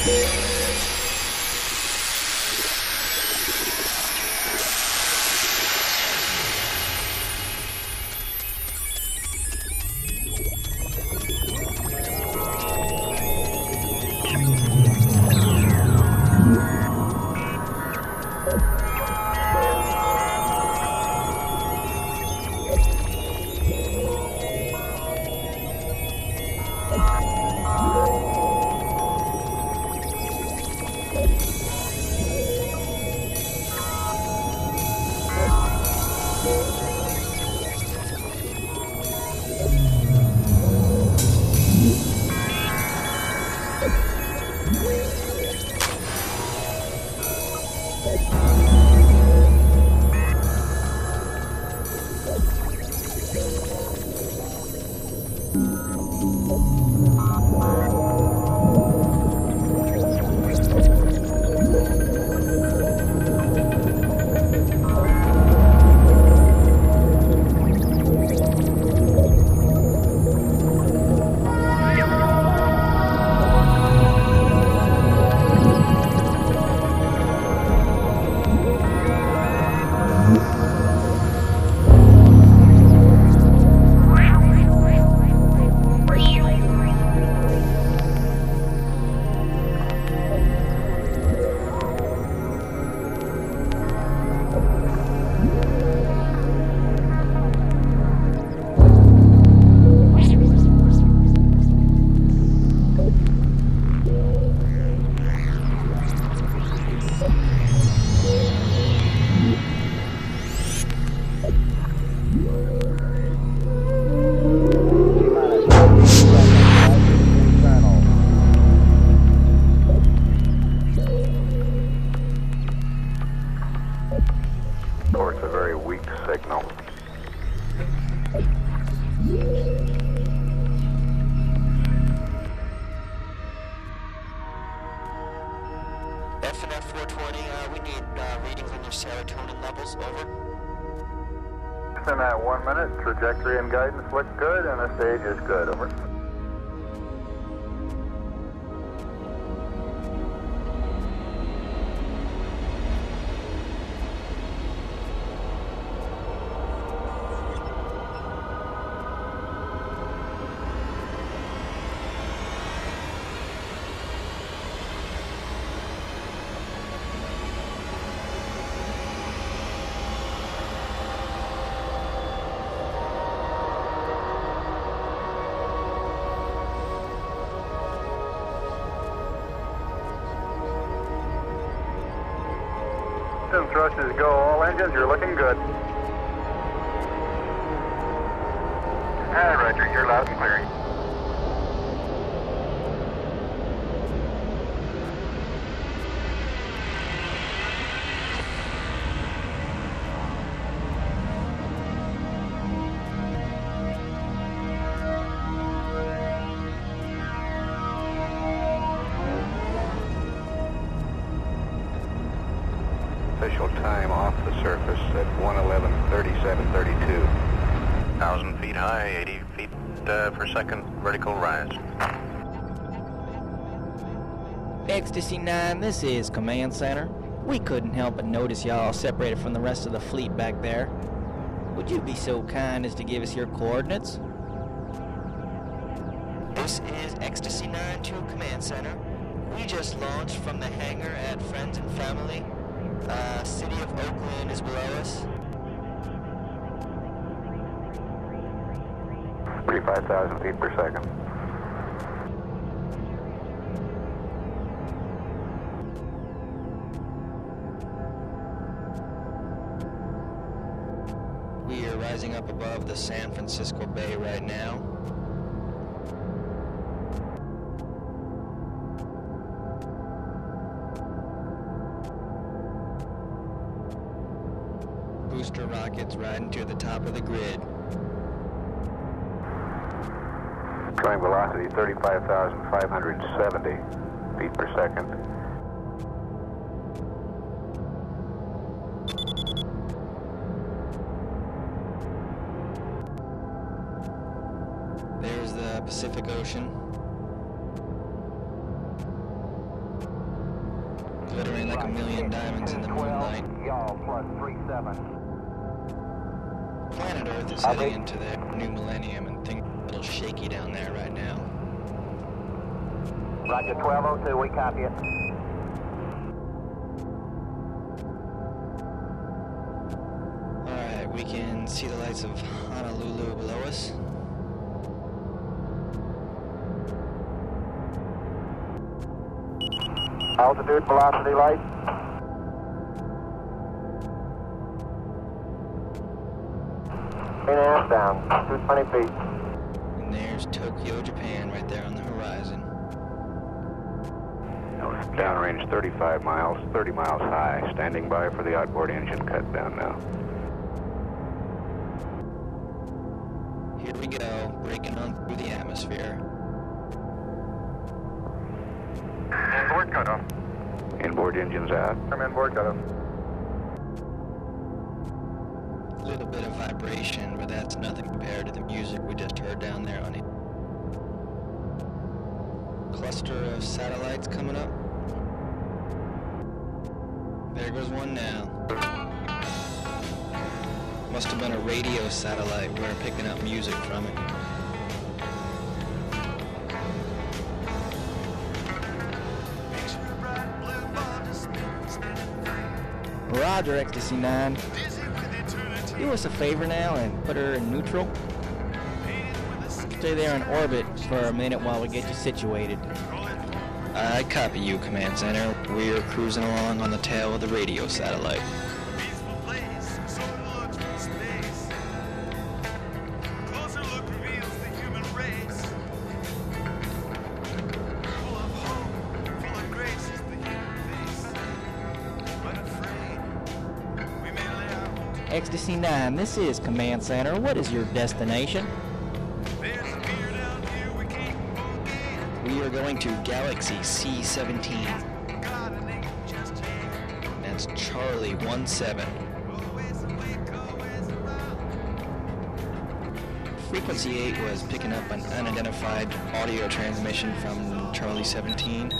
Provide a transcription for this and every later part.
FNF 420, we need readings on your serotonin levels, over. In that 1 minute, trajectory and guidance look good, and the stage is good, over. Thrusters go, all engines, you're looking good. Roger, you're loud and clear. Official time off the surface at 1:11:37:32. 1,000 feet high, 80 feet per second vertical rise. Ecstasy 9, this is Command Center. We couldn't help but notice y'all separated from the rest of the fleet back there. Would you be so kind as to give us your coordinates? This is Ecstasy 9 to Command Center. We just launched from the hangar at Friends and Family. City of Oakland is below us. 35,000 feet per second. We are rising up above the San Francisco Bay right now. Booster rockets riding to the top of the grid. Trying velocity 35,570 feet per second. There's the Pacific Ocean. glittering like a million diamonds in the moonlight. Y'all plus 37. Planet Earth is heading into the new millennium and things are a little shaky down there right now. Roger, 1202, we copy it. Alright, we can see the lights of Honolulu below us. Altitude, velocity, light. Half down, 220 feet. And there's Tokyo, Japan, right there on the horizon. Downrange 35 miles, 30 miles high. Standing by for the outboard engine cut down now. Here we go, breaking on through the atmosphere. Inboard cutoff. Inboard engines out. I'm inboard cutoff. A little bit of vibration, but that's nothing compared to the music we just heard down there on it. Cluster of satellites coming up. There goes one now. Must have been a radio satellite. We're picking up music from it. Roger, Ecstasy 9. Do us a favor now and put her in neutral. Stay there in orbit for a minute while we get you situated. I copy you, Command Center. We're cruising along on the tail of the radio satellite. Ecstasy 9, this is Command Center. What is your destination? We are going to Galaxy C17. That's Charlie 17. Frequency 8 was picking up an unidentified audio transmission from Charlie 17.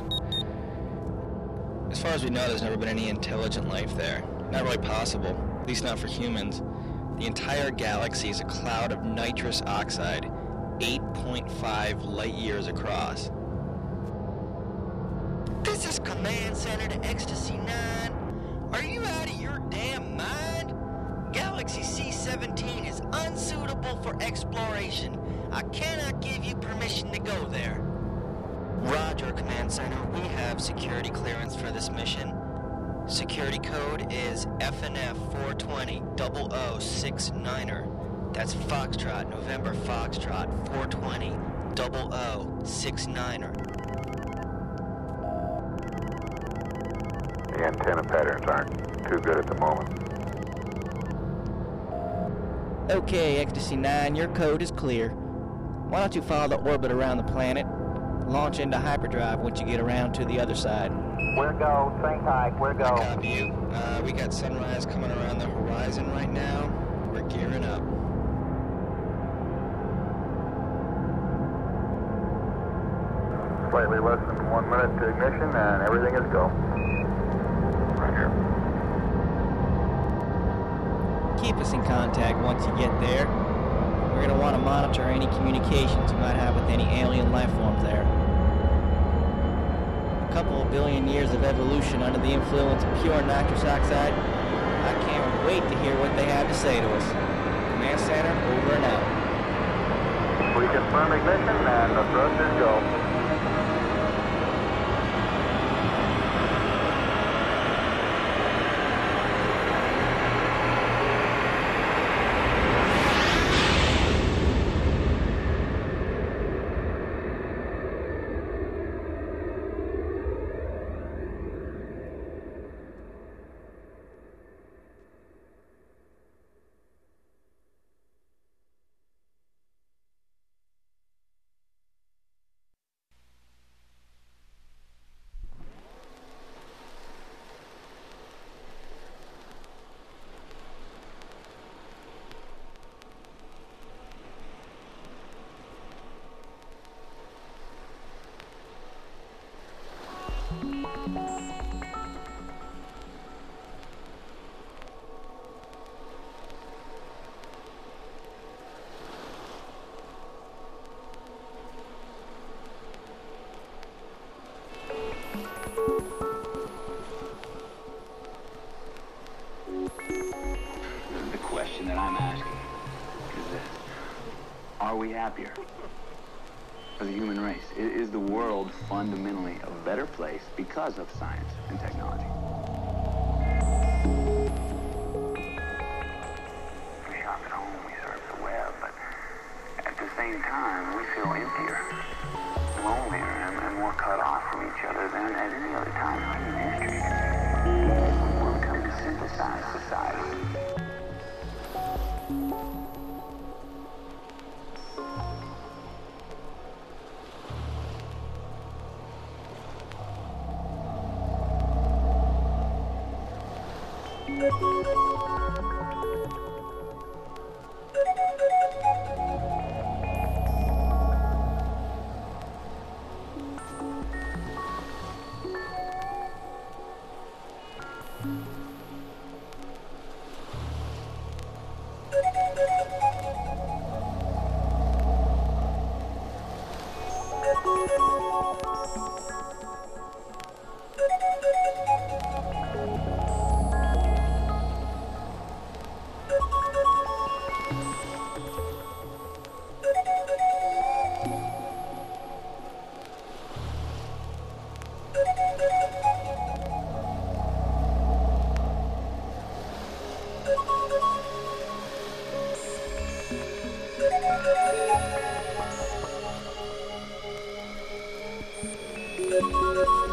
As far as we know, there's never been any intelligent life there. Not really possible, at least not for humans. The entire galaxy is a cloud of nitrous oxide, 8.5 light years across. This is Command Center to Ecstasy 9. Are you out of your damn mind? Galaxy C17 is unsuitable for exploration. I cannot give you permission to go there. Roger, Command Center. We have security clearance for this mission. Security code is FNF 420 0069er. That's Foxtrot, November Foxtrot 420 0069er. The antenna patterns aren't too good at the moment. Okay, Ecstasy 9, your code is clear. Why don't you follow the orbit around the planet? Launch into hyperdrive once you get around to the other side. Where go? Same type. Where go? Copy you. We got sunrise coming around the horizon right now. We're gearing up. Slightly less than 1 minute to ignition and everything is go. Roger. Keep us in contact once you get there. We're going to want to monitor any communications you might have with any alien life forms there. A couple of billion years of evolution under the influence of pure nitrous oxide. I can't wait to hear what they have to say to us. Command Center, over and out. We confirm ignition and the thrusters go. happier for the human race? Is the world fundamentally a better place because of science and technology? We shop at home, we surf the web, but at the same time, we feel emptier, lonelier, and more cut off from each other than at any other time in human history. We've come to synthesize society. Thank you.